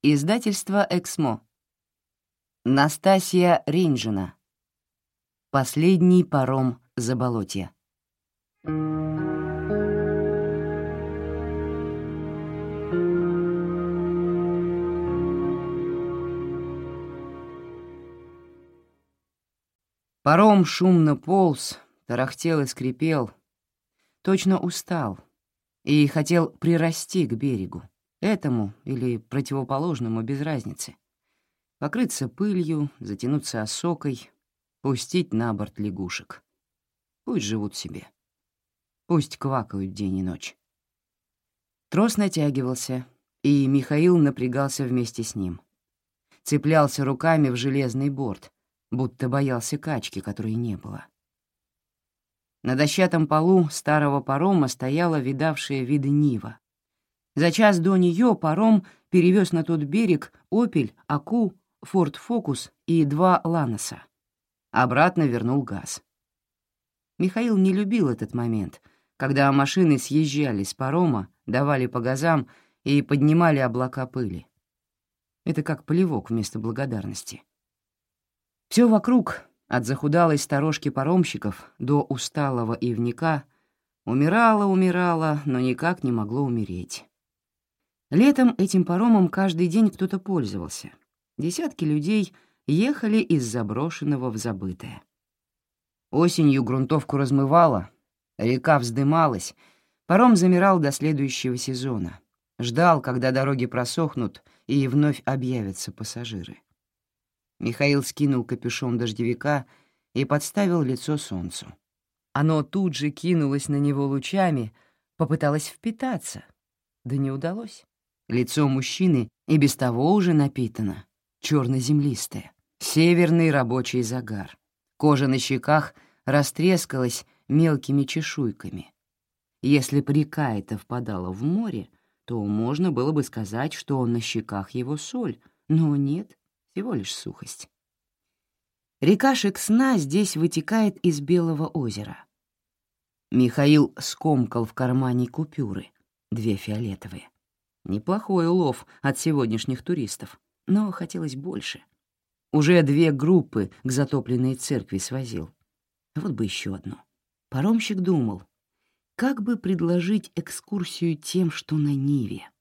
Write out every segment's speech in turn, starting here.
Издательство «Эксмо». Настасья Ринжина. Последний паром Заболотья. Паром шумно полз, тарахтел и скрипел, точно устал и хотел прирасти к берегу, этому или противоположному без разницы, покрыться пылью, затянуться осокой, пустить на борт лягушек. Пусть живут себе. Пусть квакают день и ночь. Трос натягивался, и Михаил напрягался вместе с ним. Цеплялся руками в железный борт, будто боялся качки, которой не было. На дощатом полу старого парома стояла видавшая виды Нива. За час до нее паром перевез на тот берег «Опель», «Аку», «Форд Фокус» и 2 «Ланоса». Обратно вернул газ. Михаил не любил этот момент, когда машины съезжали с парома, давали по газам и поднимали облака пыли. Это как плевок вместо благодарности. Все вокруг, от захудалой сторожки паромщиков до усталого ивника, умирало, но никак не могло умереть. Летом этим паромом каждый день кто-то пользовался. Десятки людей ехали из заброшенного в забытое. Осенью грунтовку размывало, река вздымалась, паром замирал до следующего сезона, ждал, когда дороги просохнут и вновь объявятся пассажиры. Михаил скинул капюшон дождевика и подставил лицо солнцу. Оно тут же кинулось на него лучами, попыталось впитаться, да не удалось. Лицо мужчины и без того уже напитано, черно-землистое, северный рабочий загар. Кожа на щеках растрескалась мелкими чешуйками. Если б река эта впадала в море, то можно было бы сказать, что на щеках его соль, но нет, всего лишь сухость. Река Шексна здесь вытекает из Белого озера. Михаил скомкал в кармане купюры, 2 фиолетовые. Неплохой улов от сегодняшних туристов, но хотелось больше. Уже 2 группы к затопленной церкви свозил. Вот бы еще одну. Паромщик думал, как бы предложить экскурсию тем, что на Ниве.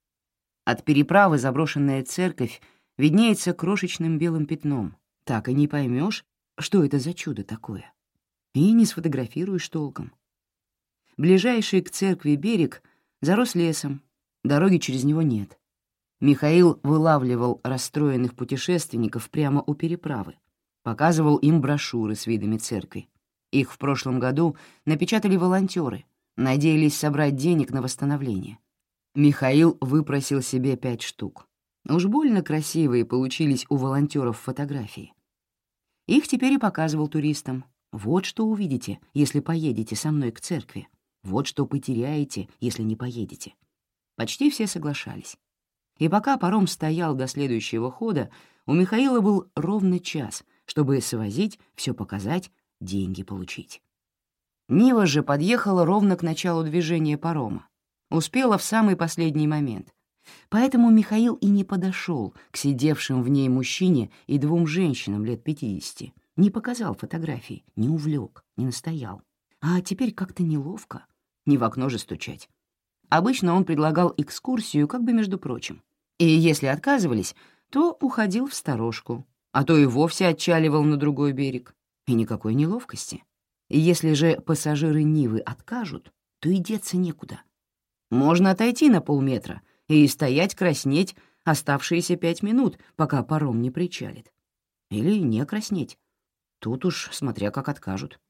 От переправы заброшенная церковь виднеется крошечным белым пятном. Так и не поймешь, что это за чудо такое. И не сфотографируешь толком. Ближайший к церкви берег зарос лесом, дороги через него нет. Михаил вылавливал расстроенных путешественников прямо у переправы, показывал им брошюры с видами церкви. Их в прошлом году напечатали волонтеры, надеялись собрать денег на восстановление. Михаил выпросил себе 5 штук. Уж больно красивые получились у волонтеров фотографии. Их теперь и показывал туристам. Вот что увидите, если поедете со мной к церкви. Вот что потеряете, если не поедете. Почти все соглашались. И пока паром стоял до следующего хода, у Михаила был ровно час, чтобы свозить, все показать, деньги получить. Нива же подъехала ровно к началу движения парома. Успела в самый последний момент. Поэтому Михаил и не подошел к сидевшим в ней мужчине и 2 женщинам лет 50, не показал фотографий, не увлек, не настоял. А теперь как-то неловко, не в окно же стучать. Обычно он предлагал экскурсию как бы между прочим. И если отказывались, то уходил в сторожку, а то и вовсе отчаливал на другой берег. И никакой неловкости. И если же пассажиры Нивы откажут, то и деться некуда. Можно отойти на полметра и стоять краснеть оставшиеся 5 минут, пока паром не причалит. Или не краснеть. Тут уж смотря как откажут.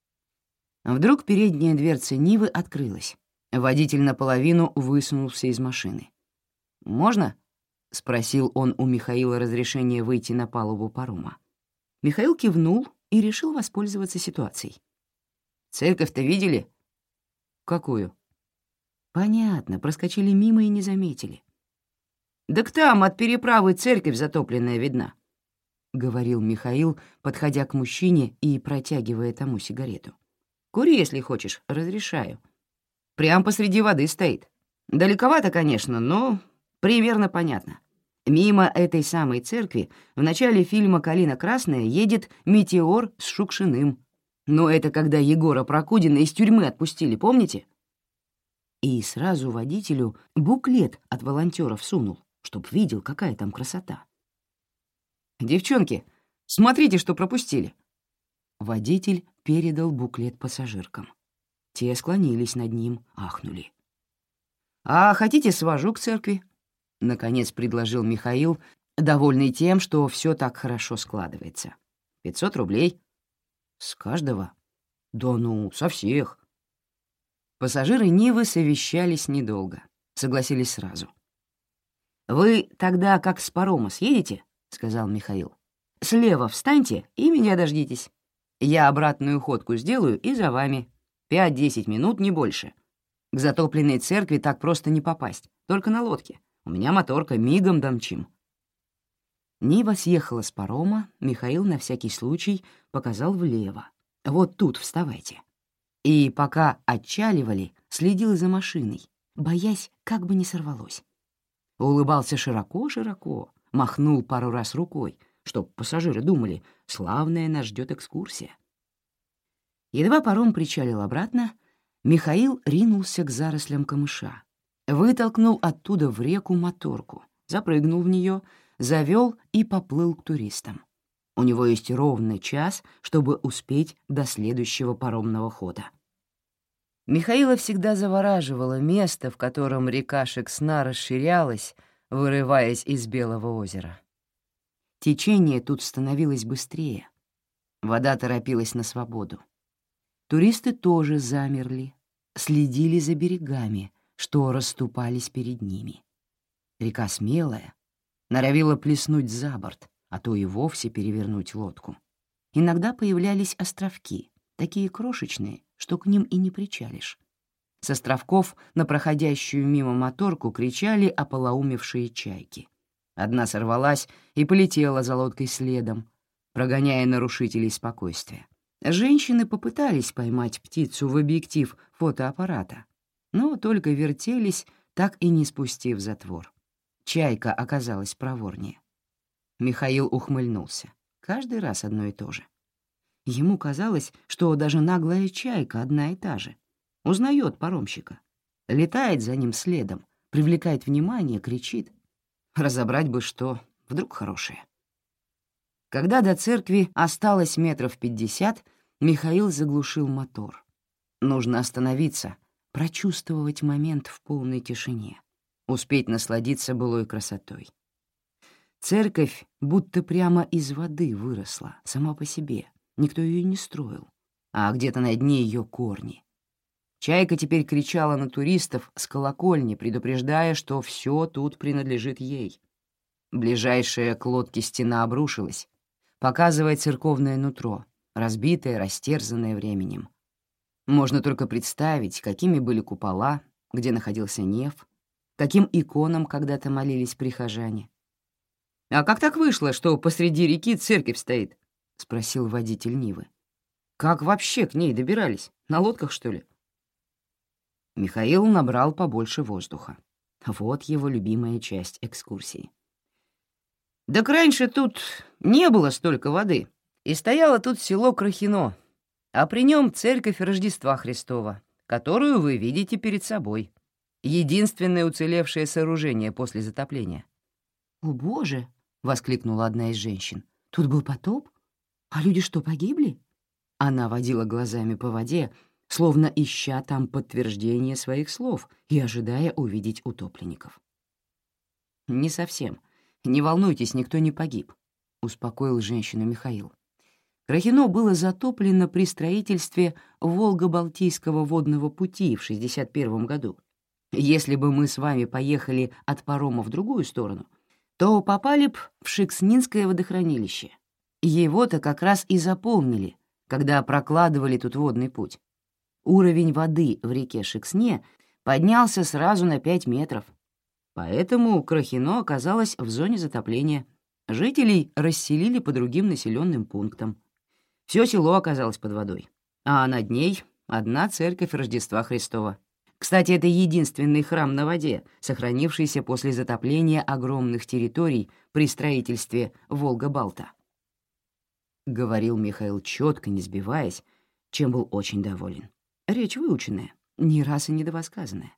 Вдруг передняя дверца Нивы открылась. Водитель наполовину высунулся из машины. «Можно?» — спросил он у Михаила разрешения выйти на палубу парома. Михаил кивнул и решил воспользоваться ситуацией. «Церковь-то видели?» «Какую?» «Понятно, проскочили мимо и не заметили». «Так там от переправы церковь затопленная видна», — говорил Михаил, подходя к мужчине и протягивая тому сигарету. «Кури, если хочешь, разрешаю. Прям посреди воды стоит. Далековато, конечно, но примерно понятно. Мимо этой самой церкви в начале фильма «Калина красная» едет метеор с Шукшиным. Но это когда Егора Прокудина из тюрьмы отпустили, помните? И сразу водителю буклет от волонтеров сунул, чтоб видел, какая там красота. «Девчонки, смотрите, что пропустили!» Водитель передал буклет пассажиркам. Те склонились над ним, ахнули. «А хотите, свожу к церкви?» — наконец предложил Михаил, довольный тем, что все так хорошо складывается. 500 рублей. С каждого? Да ну, со всех. Пассажиры Нивы совещались недолго, согласились сразу. «Вы тогда как с парома съедете?» — сказал Михаил. «Слева встаньте и меня дождитесь. Я обратную ходку сделаю и за вами. 5-10 минут, не больше. К затопленной церкви так просто не попасть, только на лодке. У меня моторка, мигом домчим». Нива съехала с парома, Михаил на всякий случай показал влево. «Вот тут вставайте». И пока отчаливали, следил за машиной, боясь, как бы не сорвалось. Улыбался широко-широко, махнул пару раз рукой, чтоб пассажиры думали, славная нас ждет экскурсия. Едва паром причалил обратно, Михаил ринулся к зарослям камыша, вытолкнул оттуда в реку моторку, запрыгнул в нее, завел и поплыл к туристам. У него есть ровно час, чтобы успеть до следующего паромного хода. Михаила всегда завораживало место, в котором река Шексна расширялась, вырываясь из Белого озера. Течение тут становилось быстрее. Вода торопилась на свободу. Туристы тоже замерли, следили за берегами, что расступались перед ними. Река смелая, норовила плеснуть за борт, а то и вовсе перевернуть лодку. Иногда появлялись островки, такие крошечные, что к ним и не причалишь. С островков на проходящую мимо моторку кричали ополоумевшие чайки. Одна сорвалась и полетела за лодкой следом, прогоняя нарушителей спокойствия. Женщины попытались поймать птицу в объектив фотоаппарата, но только вертелись, так и не спустив затвор. Чайка оказалась проворнее. Михаил ухмыльнулся. Каждый раз одно и то же. Ему казалось, что даже наглая чайка одна и та же. Узнает паромщика. Летает за ним следом, привлекает внимание, кричит. Разобрать бы что, вдруг хорошее. Когда до церкви осталось 50 метров, Михаил заглушил мотор. Нужно остановиться, прочувствовать момент в полной тишине, успеть насладиться былой красотой. Церковь будто прямо из воды выросла, сама по себе. Никто ее не строил, а где-то на дне ее корни. Чайка теперь кричала на туристов с колокольни, предупреждая, что все тут принадлежит ей. Ближайшая к лодке стена обрушилась, показывая церковное нутро, разбитое, растерзанное временем. Можно только представить, какими были купола, где находился неф, каким иконам когда-то молились прихожане. «А как так вышло, что посреди реки церковь стоит?» — спросил водитель Нивы. «Как вообще к ней добирались? На лодках, что ли?» Михаил набрал побольше воздуха. Вот его любимая часть экскурсии. «Так раньше тут не было столько воды, и стояло тут село Крахино, а при нем церковь Рождества Христова, которую вы видите перед собой. Единственное уцелевшее сооружение после затопления». «О, Боже!» — воскликнула одна из женщин. «Тут был потоп? А люди что, погибли?» Она водила глазами по воде, словно ища там подтверждение своих слов и ожидая увидеть утопленников. «Не совсем. Не волнуйтесь, никто не погиб», — успокоил женщину Михаил. Крахино было затоплено при строительстве Волго-Балтийского водного пути в 1961 году. Если бы мы с вами поехали от парома в другую сторону, то попали б в Шекснинское водохранилище. Его-то как раз и заполнили, когда прокладывали тут водный путь. Уровень воды в реке Шексне поднялся сразу на 5 метров. Поэтому Крахино оказалось в зоне затопления. Жителей расселили по другим населенным пунктам. Все село оказалось под водой, а над ней одна церковь Рождества Христова. Кстати, это единственный храм на воде, сохранившийся после затопления огромных территорий при строительстве Волга-Балта. Говорил Михаил четко, не сбиваясь, чем был очень доволен. Речь выученная, не раз и недовосказанная.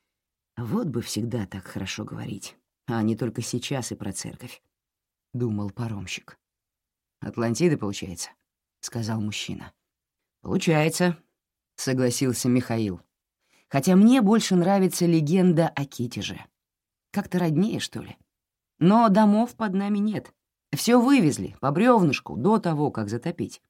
Вот бы всегда так хорошо говорить, а не только сейчас и про церковь, — думал паромщик. «Атлантида, получается?» — сказал мужчина. «Получается», — согласился Михаил. «Хотя мне больше нравится легенда о Китеже. Как-то роднее, что ли. Но домов под нами нет. Все вывезли по бревнышку до того, как затопить».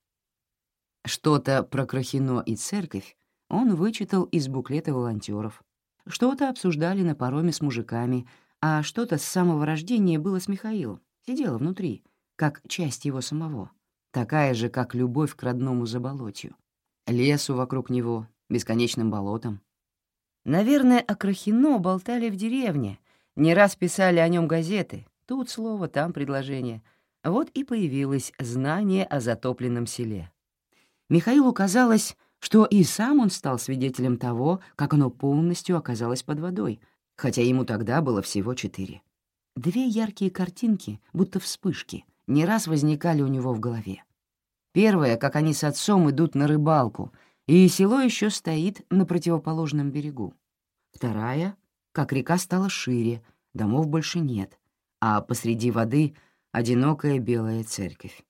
Что-то про Крахино и церковь он вычитал из буклета волонтеров. Что-то обсуждали на пароме с мужиками, а что-то с самого рождения было с Михаилом. Сидела внутри, как часть его самого. Такая же, как любовь к родному заболотью. Лесу вокруг него, бесконечным болотам. Наверное, о Крахино болтали в деревне. Не раз писали о нем газеты. Тут слово, там предложение. Вот и появилось знание о затопленном селе. Михаилу казалось, что и сам он стал свидетелем того, как оно полностью оказалось под водой, хотя ему тогда было всего 4. 2 яркие картинки, будто вспышки, не раз возникали у него в голове. Первая, как они с отцом идут на рыбалку, и село еще стоит на противоположном берегу. Вторая, как река стала шире, домов больше нет, а посреди воды — одинокая белая церковь.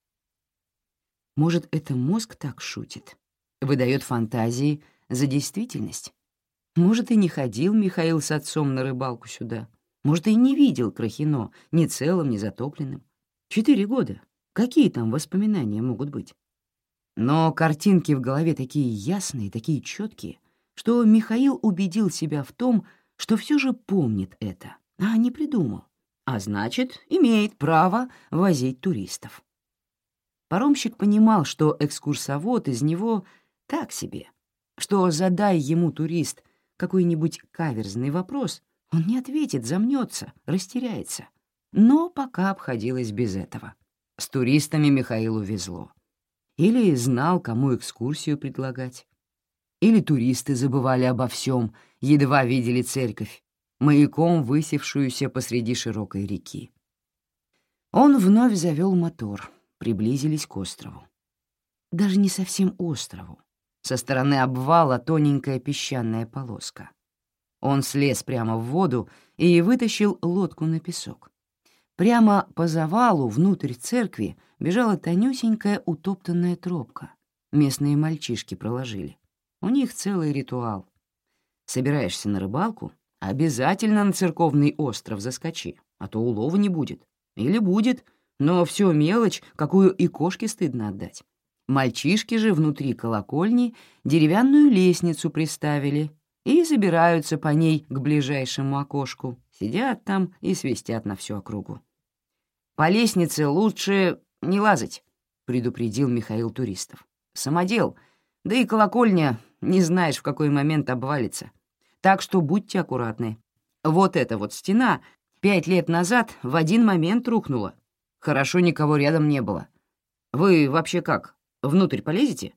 Может, это мозг так шутит? Выдает фантазии за действительность? Может, и не ходил Михаил с отцом на рыбалку сюда? Может, и не видел Крахино ни целым, ни затопленным? 4 года. Какие там воспоминания могут быть? Но картинки в голове такие ясные, такие четкие, что Михаил убедил себя в том, что все же помнит это, а не придумал. А значит, имеет право возить туристов. Паромщик понимал, что экскурсовод из него так себе, что, задай ему турист какой-нибудь каверзный вопрос, он не ответит, замнется, растеряется. Но пока обходилось без этого. С туристами Михаилу везло. Или знал, кому экскурсию предлагать. Или туристы забывали обо всем, едва видели церковь, маяком высевшуюся посреди широкой реки. Он вновь завел мотор, приблизились к острову. Даже не совсем острову. Со стороны обвала тоненькая песчаная полоска. Он слез прямо в воду и вытащил лодку на песок. Прямо по завалу внутрь церкви бежала тонюсенькая утоптанная тропка. Местные мальчишки проложили. У них целый ритуал. Собираешься на рыбалку — обязательно на церковный остров заскочи, а то улова не будет. Или будет, но все мелочь, какую и кошке стыдно отдать. Мальчишки же внутри колокольни деревянную лестницу приставили и забираются по ней к ближайшему окошку, сидят там и свистят на всю округу. «По лестнице лучше не лазать», — предупредил Михаил туристов. «Самодел, да и колокольня, не знаешь, в какой момент обвалится. Так что будьте аккуратны. Вот эта вот стена 5 лет назад в один момент рухнула. Хорошо, никого рядом не было. Вы вообще как, внутрь полезете?»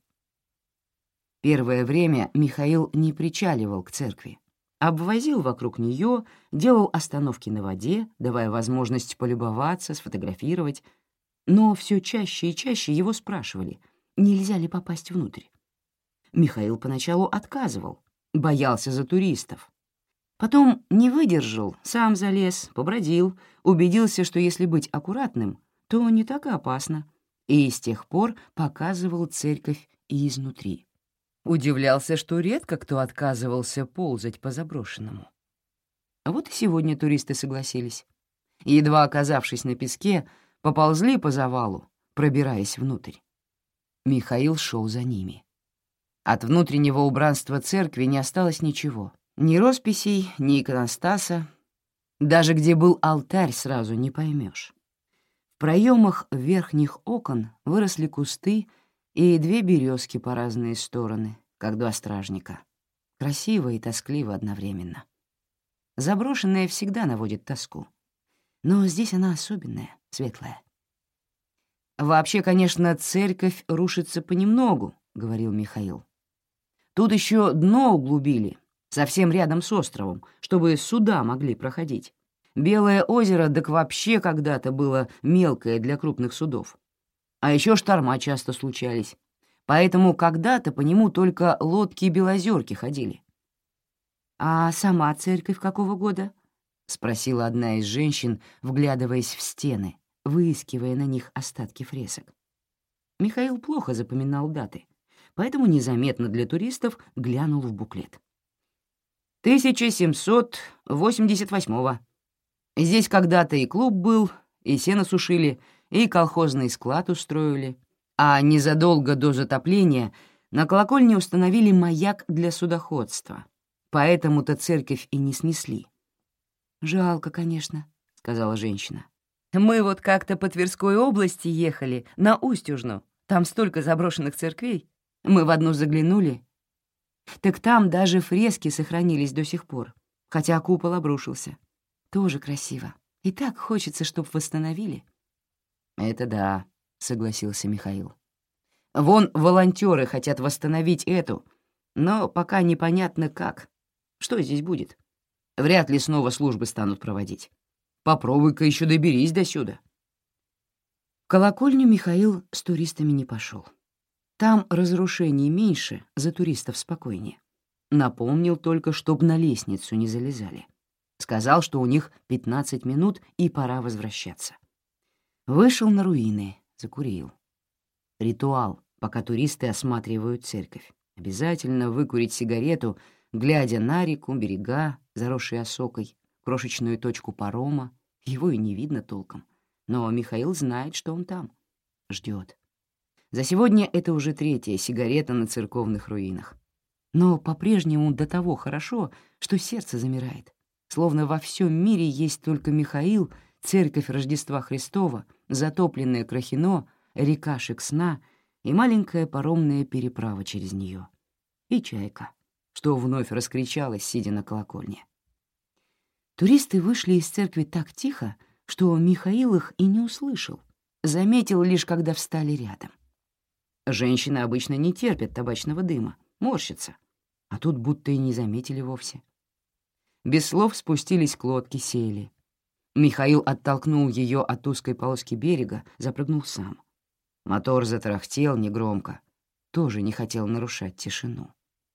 Первое время Михаил не причаливал к церкви. Обвозил вокруг нее, делал остановки на воде, давая возможность полюбоваться, сфотографировать. Но все чаще и чаще его спрашивали, нельзя ли попасть внутрь. Михаил поначалу отказывал, боялся за туристов. Потом не выдержал, сам залез, побродил, убедился, что если быть аккуратным, то не так и опасно, и с тех пор показывал церковь и изнутри. Удивлялся, что редко кто отказывался ползать по заброшенному. А вот и сегодня туристы согласились. Едва оказавшись на песке, поползли по завалу, пробираясь внутрь. Михаил шел за ними. От внутреннего убранства церкви не осталось ничего. Ни росписей, ни иконостаса. Даже где был алтарь, сразу не поймешь. В проемах верхних окон выросли кусты и 2 березки по разные стороны, как 2 стражника. Красиво и тоскливо одновременно. Заброшенная всегда наводит тоску. Но здесь она особенная, светлая. «Вообще, конечно, церковь рушится понемногу», — говорил Михаил. «Тут еще дно углубили, совсем рядом с островом, чтобы суда могли проходить. Белое озеро так вообще когда-то было мелкое для крупных судов. А еще шторма часто случались, поэтому когда-то по нему только лодки и белозерки ходили. «А сама церковь какого года?» — спросила одна из женщин, вглядываясь в стены, выискивая на них остатки фресок. Михаил плохо запоминал даты, поэтому незаметно для туристов глянул в буклет. 1788-го. Здесь когда-то и клуб был, и сено сушили, и колхозный склад устроили, а незадолго до затопления на колокольне установили маяк для судоходства, поэтому-то церковь и не снесли. «Жалко, конечно», — сказала женщина. «Мы вот как-то по Тверской области ехали, на Устюжну. Там столько заброшенных церквей. Мы в одну заглянули. Так там даже фрески сохранились до сих пор, хотя купол обрушился. Тоже красиво. И так хочется, чтоб восстановили». «Это да», — согласился Михаил. «Вон волонтеры хотят восстановить эту, но пока непонятно как. Что здесь будет? Вряд ли снова службы станут проводить. Попробуй-ка еще доберись до сюда». В колокольню Михаил с туристами не пошел. Там разрушений меньше, за туристов спокойнее. Напомнил только, чтоб на лестницу не залезали. Сказал, что у них 15 минут и пора возвращаться. Вышел на руины, закурил. Ритуал, пока туристы осматривают церковь. Обязательно выкурить сигарету, глядя на реку, берега, заросшие осокой, крошечную точку парома. Его и не видно толком. Но Михаил знает, что он там. Ждет. За сегодня это уже 3-я сигарета на церковных руинах. Но по-прежнему до того хорошо, что сердце замирает. Словно во всем мире есть только Михаил, церковь Рождества Христова, затопленное Крахино, река Шексна и маленькая паромная переправа через нее. И чайка, что вновь раскричалась, сидя на колокольне. Туристы вышли из церкви так тихо, что Михаил их и не услышал, заметил лишь, когда встали рядом. Женщины обычно не терпят табачного дыма, морщатся, а тут будто и не заметили вовсе. Без слов спустились к лодке, сели. Михаил оттолкнул ее от узкой полоски берега, запрыгнул сам. Мотор затарахтел негромко, тоже не хотел нарушать тишину.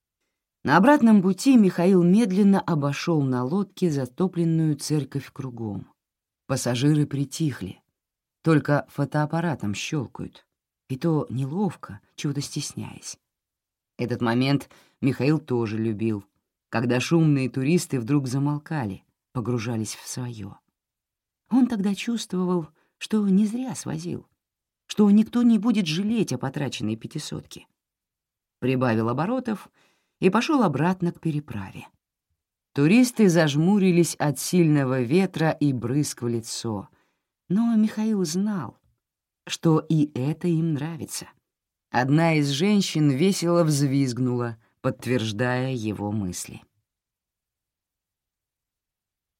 На обратном пути Михаил медленно обошел на лодке затопленную церковь кругом. Пассажиры притихли, только фотоаппаратом щелкают, и то неловко, чего-то стесняясь. Этот момент Михаил тоже любил, когда шумные туристы вдруг замолкали, погружались в свое. Он тогда чувствовал, что не зря свозил, что никто не будет жалеть о потраченной 500-ке. Прибавил оборотов и пошел обратно к переправе. Туристы зажмурились от сильного ветра и брызг в лицо, но Михаил знал, что и это им нравится. Одна из женщин весело взвизгнула, подтверждая его мысли.